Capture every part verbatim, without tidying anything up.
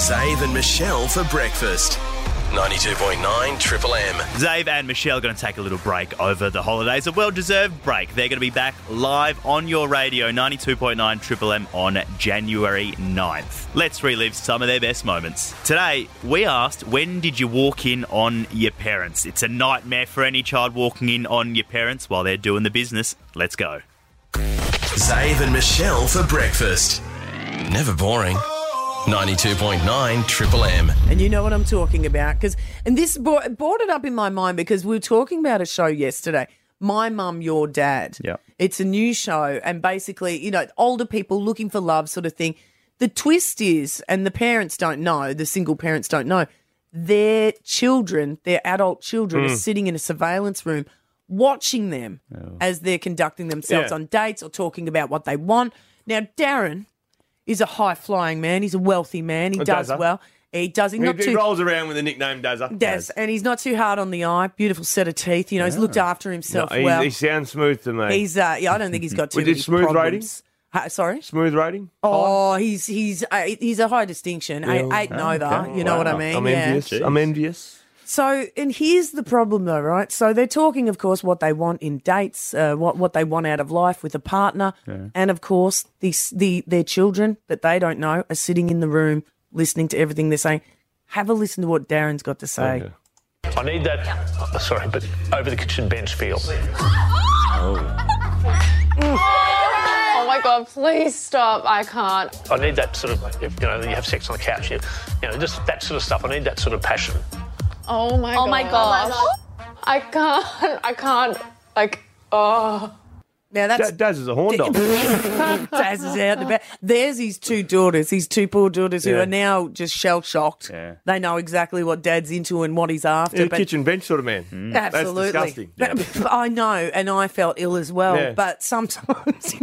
Zave and Michelle for breakfast. ninety-two point nine Triple M. Zave and Michelle are going to take a little break over the holidays, a well-deserved break. They're going to be back live on your radio, ninety-two point nine Triple M on January ninth. Let's relive some of their best moments. Today, we asked, when did you walk in on your parents? It's a nightmare for any child walking in on your parents while they're doing the business. Let's go. Zave and Michelle for breakfast. Never boring. ninety-two point nine Triple M. And you know what I'm talking about. Cause, and this brought, brought it up in my mind because we were talking about a show yesterday, My Mum, Your Dad. Yeah. It's a new show and basically, you know, older people looking for love sort of thing. The twist is, and the parents don't know, the single parents don't know, their children, their adult children Mm. are sitting in a surveillance room watching them Oh. as they're conducting themselves Yeah. on dates or talking about what they want. Now, Darren is a high-flying man. He's a wealthy man. He A does Dazza. well. He does. He's He, not he too rolls around with the nickname Dazza. Daz, and he's not too hard on the eye. Beautiful set of teeth. You know, he's looked after himself No, he, well. he sounds smooth to me. He's uh, yeah. I don't think he's got too We did many smooth problems. rating? Ha- sorry. Smooth rating? Oh, he's he's uh, he's a high distinction. Eight, eight and over. okay. You know what I Wow. mean? I'm yeah. envious. I'm envious. So, and here's the problem though, right? So they're talking, of course, what they want in dates, uh, what what they want out of life with a partner, and of course, the the their children that they don't know are sitting in the room listening to everything they're saying. Have a listen to what Darren's got to say. Okay. I need that, oh, sorry, but over the kitchen bench feel. Oh my God, please stop. I can't. I need that sort of, if, you know, you have sex on the couch, you, you know, just that sort of stuff. I need that sort of passion. Oh my God. Oh my gosh. I can't. I can't. Like, oh. Now that's Da- Daz is a horn dog. Daz is out and about. There's his two daughters, his two poor daughters who Yeah. are now just shell-shocked. Yeah. They know exactly what Dad's into and what he's after. He's a but kitchen bench sort of man. absolutely. That's disgusting. But, I know, and I felt ill as well. Yeah. But sometimes...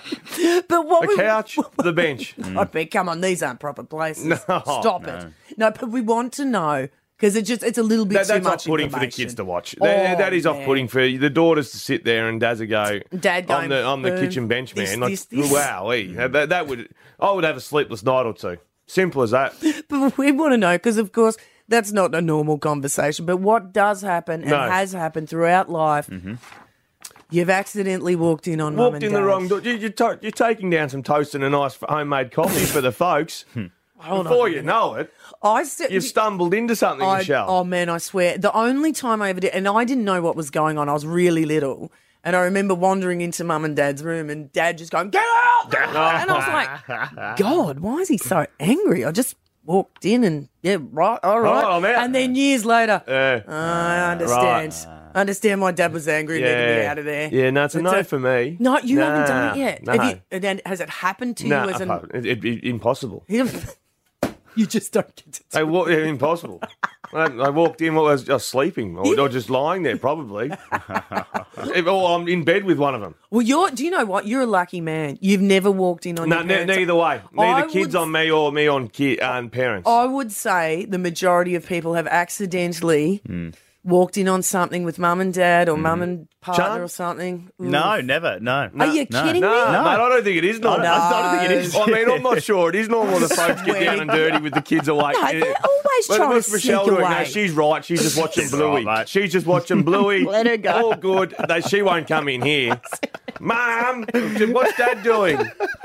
but what The we, couch, the bench. I bet, come on, these aren't proper places. No, Stop it. No, but we want to know, because it's just, it's a little bit That, too that's much off-putting for the information. kids to watch. Oh, that, that is man. off-putting for the daughters to sit there and Daz go, Dad going, I'm the, I'm the "Boom, kitchen bench this, man. Like, this, this." wow, that, that would, I would have a sleepless night or two. Simple as that. But we want to know, because of course that's not a normal conversation. But what does happen and No. has happened throughout life, you've accidentally walked in on mum Walked and in the dad. wrong door. You, you're, to, you're taking down some toast and a nice homemade coffee for the folks. Hold Before on. you know it, I st- you've stumbled into something, I, Michelle. oh man, I swear. The only time I ever did, and I didn't know what was going on. I was really little, and I remember wandering into mum and dad's room, and dad just going, "Get out!" and I was like, "God, why is he so angry?" I just walked in, and yeah, right, all right. Oh, I'm out. And then years later, Yeah. I understand. I understand why dad was angry and needed me out of there. Yeah, no, it's a But, no uh, for me. No, you haven't Nah, done it yet. No, Have you, and then has it happened to no, you as an? it, it'd be impossible. You just don't get to. They wa- yeah, impossible. I, I walked in, well, I was just sleeping, or, or just lying there, probably. If- or I'm in bed with one of them. Well, you're. Do you know what? You're a lucky man. You've never walked in on No, your ne- parents. neither way. I Neither kids would- on me or me on ki- on parents. I would say the majority of people have accidentally Hmm. walked in on something with mum and dad or mum and partner Chan? or something. Ooh. No, never. No. Are you no. kidding no, me? mate, I don't think it is normal. No. I don't think it is. I mean, I'm not sure. It is normal that folks get down and dirty with the kids awake. No, they're always But trying to what's sneak Michelle doing? No, away. she's right. She's just watching She's Bluey. right, mate. She's just watching Bluey. Let her go. All good. They, she won't come in here. Mum, what's Dad doing?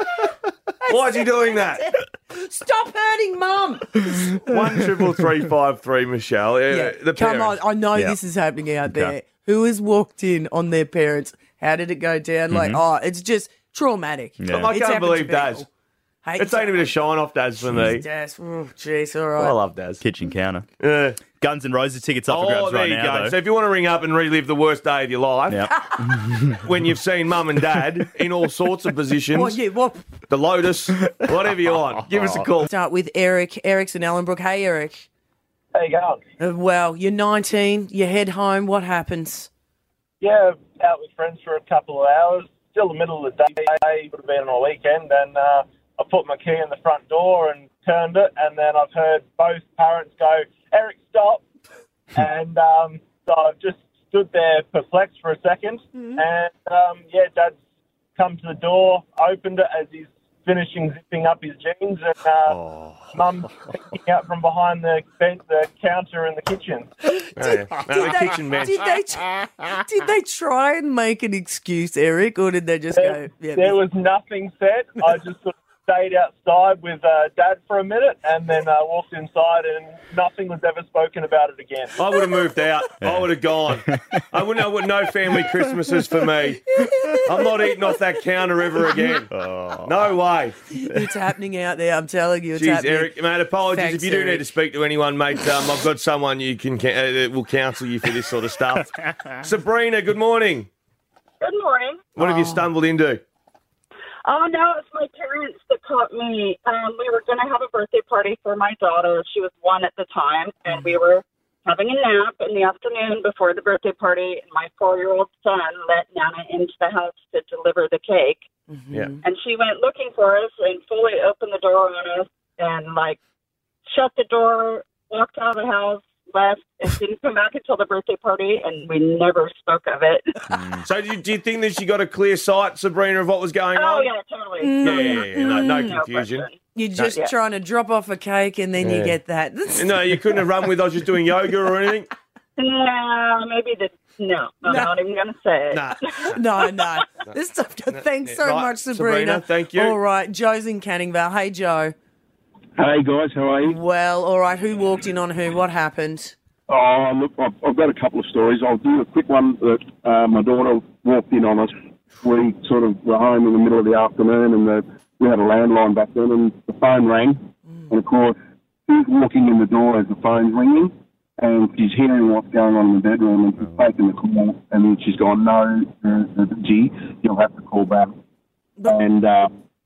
Why is he doing that? Stop hurting mum. One triple three five three, Michelle. Uh, Yeah, the come on. parents. I know Yeah. this is happening out Okay. there. Who has walked in on their parents? How did it go down? Like, oh, it's just traumatic. Yeah. I It's can't happened believe to Daz. people. Hey, It's only a bit of shine off Daz for me. Daz. Oh, jeez, all right. I love Daz. Kitchen counter. Yeah. Guns N' Roses tickets up for Oh, grabs there right you now, go. though. So if you want to ring up and relive the worst day of your life, Yep. when you've seen mum and dad in all sorts of positions, Well, yeah, well, the Lotus, whatever you want, give us a call. start with Eric. Eric's in Ellenbrook. Hey, Eric. How you going? Uh, well, you're nineteen. You head home. What happens? Yeah, out with friends for a couple of hours. Still the middle of the day. Would have been on a weekend, and uh, I put my key in the front door and turned it, and then I've heard both parents go, "Eric, stop!" and um, so I've just stood there perplexed for a second, and um, yeah, Dad's come to the door, opened it as he's finishing zipping up his jeans, and uh, Oh. Mum peeking out from behind the bench, the counter in the kitchen. Oh, yeah. No, Did the they, kitchen bench. did, they, tr- did they try and make an excuse, Eric, or did they just There, go, yeah, there was nothing said. I just sort of stayed outside with uh, Dad for a minute, and then uh, walked inside, and nothing was ever spoken about it again. I would have moved out. I would have gone. I wouldn't. I would no family Christmases for me. I'm not eating off that counter ever again. No way. it's happening out there, I'm telling you. It's Jeez, happening. Eric, mate. Apologies Thanks, if you do Eric. need to speak to anyone, mate. Um, I've got someone you can uh, that will counsel you for this sort of stuff. Sabrina, good morning. Good morning. What have you stumbled into? Oh, no, it's my parents that caught me. Um, we were going to have a birthday party for my daughter. She was one at the time, and we were having a nap in the afternoon before the birthday party, and my four-year-old son let Nana into the house to deliver the cake. Yeah. And she went looking for us and fully opened the door on us and, like, shut the door, walked out of the house, left, and didn't come back until the birthday party, and we never spoke of it. So, do you, do you think that she got a clear sight, Sabrina, of what was going Oh, on? yeah, totally. Yeah, yeah, yeah. No, no No confusion. question. You're just Yeah. trying to drop off a cake and then you Yeah. get that. That's- No, you couldn't have run with. I was just doing yoga or anything. No, maybe the no. I'm No. not even going to say it. Nah. No, no. This stuff. Thanks so Right, much, Sabrina. Sabrina, thank you. All right, Joe's in Canning Vale. Hey, Joe. Hey guys, how are you? Well, all right. Who walked in on who? What happened? Oh, look, I've, I've got a couple of stories. I'll do a quick one that uh, my daughter walked in on us. We sort of were home in the middle of the afternoon, and the, we had a landline back then, and the phone rang. And of course, she's walking in the door as the phone's ringing, and she's hearing what's going on in the bedroom, and she's taking the call, and then she's gone, "No, uh, G, you'll have to call back." And uh,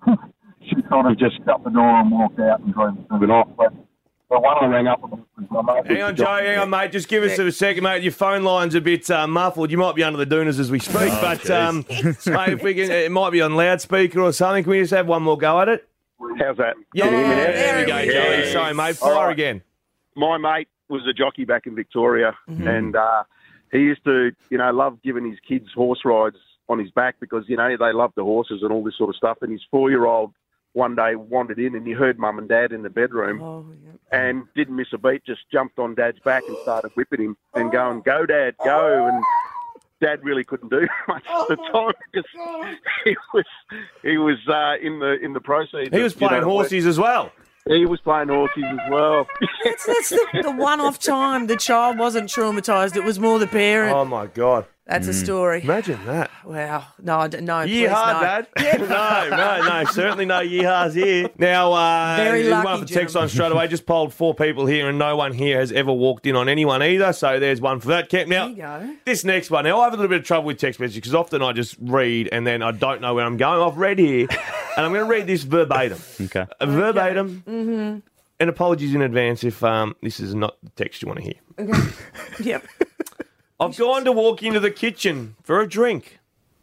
she sort of just shut the door and walked out and drove, drove it off. But the one I rang up was my mate. Hang on, Joe. Hang on, mate. Just give us a second, mate. Your phone line's a bit uh, muffled. You might be under the doonas as we speak, Oh, but jeez. um, mate, if we can, it might be on loudspeaker or something. Can we just have one more go at it? How's that? Yeah, Can you hear me now? there we go, Yeah. Joey. Sorry, mate. All Fire right. again. My mate was a jockey back in Victoria, and uh, he used to, you know, love giving his kids horse rides on his back because, you know, they love the horses and all this sort of stuff. And his four-year-old one day wandered in and he heard Mum and Dad in the bedroom Oh, yeah. and didn't miss a beat, just jumped on Dad's back and started whipping him and going, "Go, Dad, go!" And Dad really couldn't do much at the time because he was he was uh, in the in the proceeds. He was of, you playing know, horses as well. He was playing horses as well. That's, that's the, the one-off time the child wasn't traumatised. It was more the parent. Oh, my God. That's a story. Imagine that. Wow. No, I don't- no, please, Yeehaw, no. Dad. no, no, no, certainly no yeehaws here. Now, uh, Very there's lucky, one for text gentlemen. on straight away. Just polled four people here, and no one here has ever walked in on anyone either. So there's one for that. Kev, now, There you go. this next one. Now, I have a little bit of trouble with text messages because often I just read and then I don't know where I'm going. I've read here, and I'm going to read this verbatim. Okay. Uh, verbatim. Mm-hmm. And apologies in advance if um, this is not the text you want to hear. Yep. I've gone to walk into the kitchen for a drink.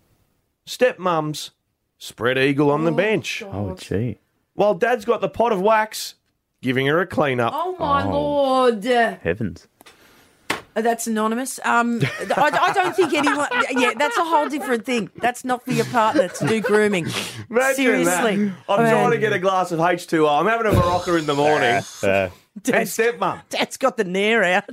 Stepmum's spread eagle on the bench. Oh, gee. While Dad's got the pot of wax, giving her a clean up. Oh, my Lord. Heavens. That's anonymous. Um, I, I don't think anyone... Yeah, that's a whole different thing. That's not for your partner to do grooming. Imagine Seriously. that. I'm trying to get a glass of H two O. I'm having a Barocca in the morning. Uh, and Dad's, stepmum. Dad's got the nair out.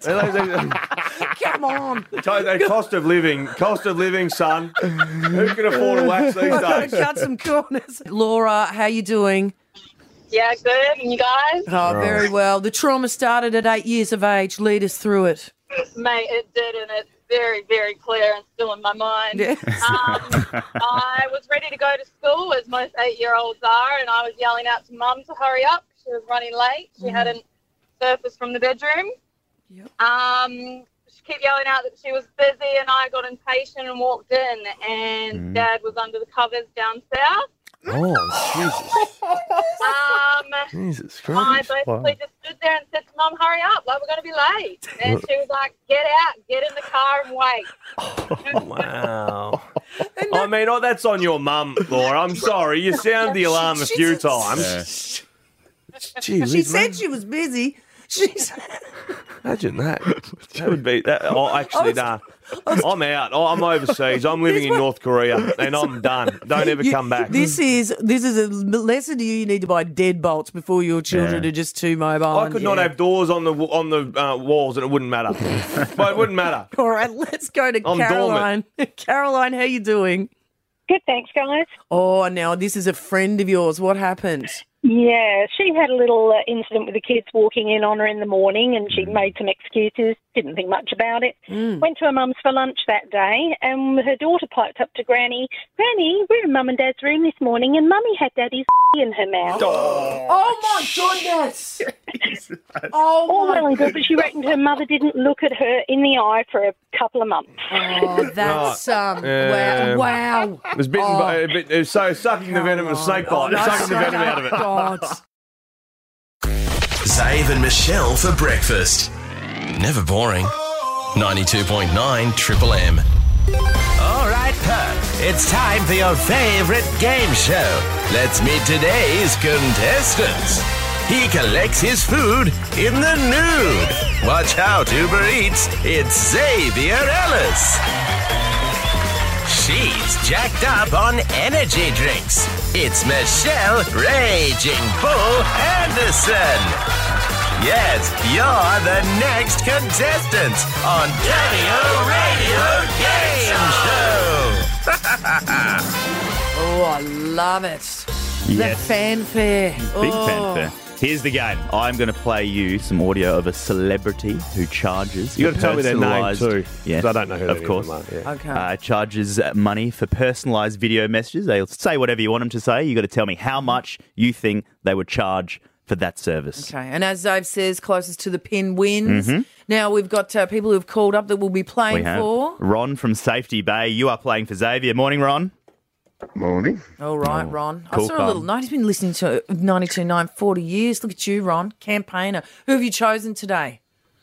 Come on. Tell you, the cost of living, cost of living, son. Who can afford a wax these I've got to days? cut some corners. Laura, how you doing? Yeah, good. And you guys? Oh, very well. The trauma started at eight years of age. Lead us through it. Mate, it did, and it's very, very clear and still in my mind. Yeah. Um, I was ready to go to school, as most eight-year-olds are, and I was yelling out to Mum to hurry up. She was running late. She hadn't surfaced from the bedroom. Yep. Um, she kept yelling out that she was busy, and I got impatient and walked in, and Dad was under the covers down south. Oh, Um, Jesus. Jesus I Christ. basically just stood there and said to Mum, hurry up, like we're going to be late. And she was like, get out, get in the car and wait. Wow. I mean, oh, that's on your mum, Laura. I'm sorry. You sound the alarm a She's few a- times. Gee, She Liz, said she was busy. She's... Imagine that. That would be that. Oh, actually, was- nah. I'm out. Oh, I'm overseas. I'm living in North Korea, and I'm done. Don't ever You- come back. This is this is a lesson to you. You need to buy deadbolts before your children Yeah. are just too mobile. I could not have doors on the on the uh, walls, and it wouldn't matter. But it wouldn't matter. All right, let's go to I'm Caroline. Caroline, how you doing? Good, thanks, guys. Oh, now this is a friend of yours. What happened? Yeah, she had a little uh, incident with the kids walking in on her in the morning, and she made some excuses, didn't think much about it. Mm. Went to her mum's for lunch that day, and her daughter piped up to Granny, Granny, we're in Mum and Dad's room this morning, and Mummy had Daddy's in her mouth. Oh, my goodness. Oh, All my well and good, but she reckoned her mother didn't look at her in the eye for a couple of months. Oh, that's um, wow. Um, wow. It was bitten Oh. by, a bit, it was so sucking the venom of a snake bite. no, sucking the shut venom out of it. God. Zave and Michelle for breakfast. Never boring. ninety-two point nine Triple M. All right, Pup, it's time for your favorite game show. Let's meet today's contestants. He collects his food in the nude. Watch out, Uber Eats, it's Xavier Ellis. She's jacked up on energy drinks. It's Michelle Raging Bull Anderson. Yes, you're the next contestant on W Radio Game Show. Oh, I love it. The Yes. fanfare. Big oh. fanfare. Here's the game. I'm going to play you some audio of a celebrity who charges. You for got to tell me their name personalised- too. Yes, 'cause I don't know who of any course. of them are. Yeah. Okay. Uh, charges money for personalised video messages. They'll say whatever you want them to say. You got to tell me how much you think they would charge for that service. Okay, and as Dave says, closest to the pin wins. Mhm. Now we've got uh, people who've called up that we'll be playing We have for. Ron from Safety Bay. You are playing for Xavier. Morning, Ron. Morning. All right, Ron. I cool saw a calm. little note. He's been listening to ninety-two point nine forty years. Look at you, Ron, campaigner. Who have you chosen today?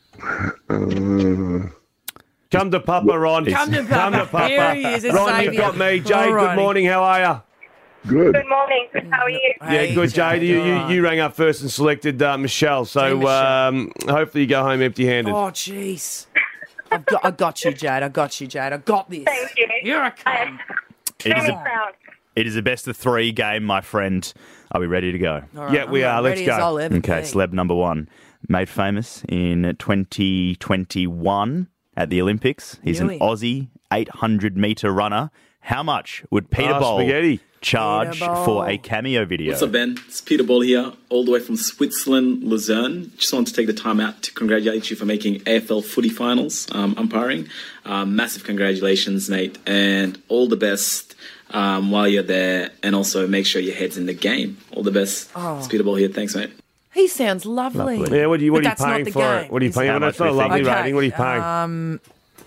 Come to Papa, Ron. Come to Papa. Come to Papa. Here he is, it's Ron, Xavier. you've got me. Jade, All good righty. morning. How are you? Good. Good morning. How are you? Yeah, Hey, good, Jade. You, all you, right. you rang up first and selected uh, Michelle, so Team Michelle. Um, hopefully you go home empty-handed. Oh, jeez. I've got, I got you, Jade. I got you, Jade. I got this. Thank you. Here I come. It is, Very a, proud. it is a best of three game, my friend. Are we ready to go? All right, Yeah, we I'm are. Let's ready go. as I'll ever Okay, be. celeb number one. Made famous in twenty twenty-one at the Olympics. He's Really? an Aussie eight hundred metre runner. How much would Peter Ah, Bowl spaghetti. charge Peter Bowl. for a cameo video? What's up, Ben? It's Peter Ball here, all the way from Switzerland, Luzerne. Just wanted to take the time out to congratulate you for making A F L footy finals, um, umpiring. Um, massive congratulations, mate, and all the best um, while you're there, and also make sure your head's in the game. All the best. Oh. It's Peter Ball here. Thanks, mate. He sounds lovely. Lovely. Yeah, what are you, what But are you that's not paying the for game. it? What are you Is paying? How Well, much that's not a we think? lovely Okay, rating. What are you paying? Um,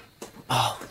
oh,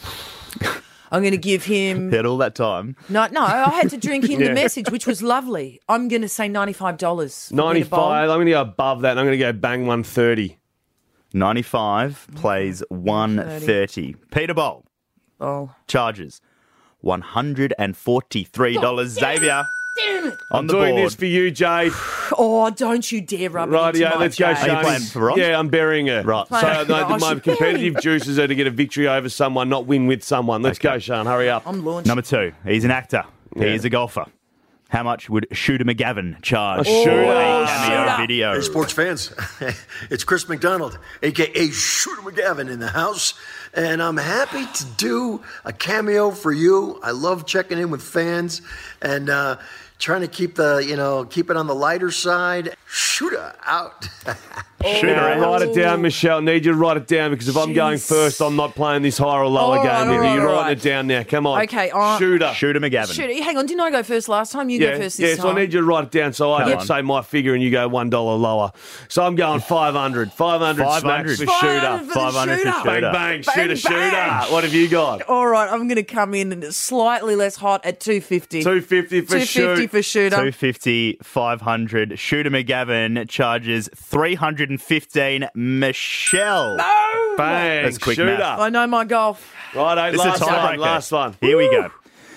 I'm going to give him. Had all that time. No, no, I had to drink in Yeah. the message, which was lovely. I'm going to say ninety-five dollars. ninety-five. I'm going to go above that, and I'm going to go bang one thirty. ninety-five plays one thirty. Peter Bowl Oh, charges one hundred forty-three dollars. Xavier damn it. on I'm the doing board. this for you, Jade. Oh, don't you dare rub it Right, into yeah, my let's go, Jade. Are you Shane. playing for Ron? Yeah, I'm burying her. Right. So Playing- no, Oh, my she's competitive burying. juices are to get a victory over someone, not win with someone. Let's Okay. go, Sean. Hurry up. I'm launching. Number two, he's an actor. Yeah. He is a golfer. How much would Shooter McGavin charge A shooter. for Oh, a cameo shooter. video? Hey, sports fans, it's Chris McDonald, a k a. Shooter McGavin in the house, and I'm happy to do a cameo for you. I love checking in with fans and uh, trying to keep the, you know, keep it on the lighter side. Shooter out. Shooter Yeah, out. write it down, Michelle. Need you to write it down because if I'm going Jeez. first, I'm not playing this higher or lower All game right, with all you. right, You're all writing right. it down now. Come on. Okay, uh, Shooter. Shooter McGavin. Shoot, hang on, didn't I go first last time? You Yeah, go first yeah, this so I time. need you to write it down so I Come can on. say my figure and you go one dollar lower. So I'm going five hundred. five hundred five smacks hundred. for five Shooter. hundred for the five hundred for shooter. Shooter. Bang, bang, Bang, shooter, bang. shooter. What have you got? All right, I'm going to come in and slightly less hot at two fifty. two fifty for two fifty shoot. for shooter. two fifty, five hundred. Shooter McGavin charges three hundred fifteen. Michelle. No! Bang, That's quick shooter. math. I know my golf. Right, This is a last one, tiebreaker. last one. Here we go.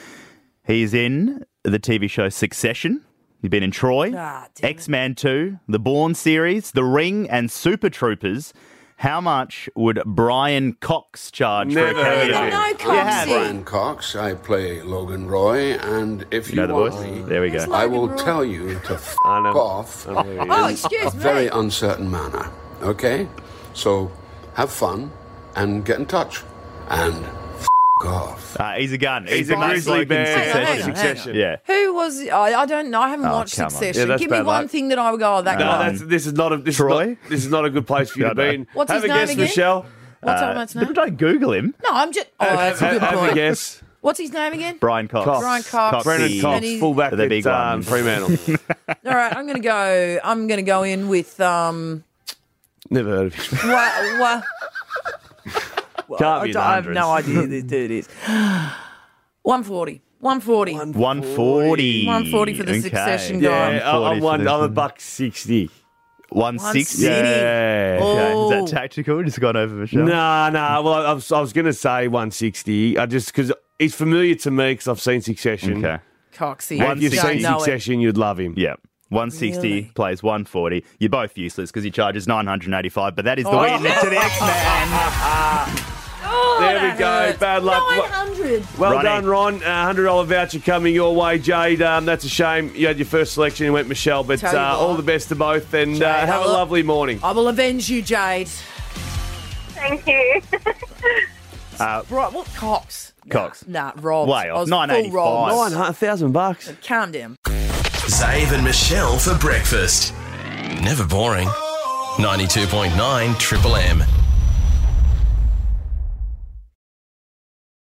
He's in the T V show Succession. He's been in Troy, Ah, damn it. X-Men two, the Bourne series, The Ring, and Super Troopers. How much would Brian Cox charge Never for a heard cameo? of him. No, You Coxie. have. Brian Cox. I play Logan Roy, and if You you, know the want voice? me, There we go. I will tell you to f I know. off I know who he Oh, is. excuse a me. very uncertain manner. Okay, so have fun and get in touch and f off. Uh, he's a gun. He's the a main grizzly bloke in bear. Hang on, Succession. hang on, hang on. Succession. Yeah. Who was? I, I don't know. I haven't Oh, watched come on. Succession. Yeah, that's Give me bad one luck. thing that I would go. Oh, that No, guy. that's, this is not a this Troy? Is not, this is not a good place for you to No, no. be in. What's Have his a name guess, again? Michelle. What's Uh, that man's name? Don't Google him. No, I'm just. Oh, that's a Have, good have a point. guess. What's his name again? Brian Cox. Cox. Brian Cox. Coxie. Brennan And Cox, he's- fullback The big at um, one. Fremantle. All right, I'm gonna go. I'm gonna go in with um. Never heard of him. What? What? Can't I, be in don't- I have hundreds. no idea who this dude is. one forty. one forty. one forty. one forty for the Okay. Succession guy. Yeah, I- I'm, for one, this I'm a one. buck sixty. one sixty. City. Yeah. Okay. Oh. Is that tactical? Just gone over Michelle? Nah, nah. Well, I was, I was going to say one sixty. I just because he's familiar to me because I've seen Succession. Okay. Coxie. And if you've Don't seen know it. Succession, you'd love him. Yeah. one sixty Really? plays one forty. You're both useless because he charges nine hundred eighty-five, but that is the Oh. way to the X-Man. Oh, There we that go. hurts. Bad luck. nine hundred. Well Ronnie. done, Ron. A one hundred dollars voucher coming your way, Jade. Um, that's a shame you had your first selection and went Michelle, but Tell you uh, what. all the best to both and Jade, uh, have I a will- lovely morning. I will avenge you, Jade. Thank you. Uh, Right, what Cox? Cox. Nah, Rob. Way off. I was nine full eighty-five. Rob. Nine thousand bucks. Calm down. Zave and Michelle for breakfast. Never boring. ninety-two point nine Triple M.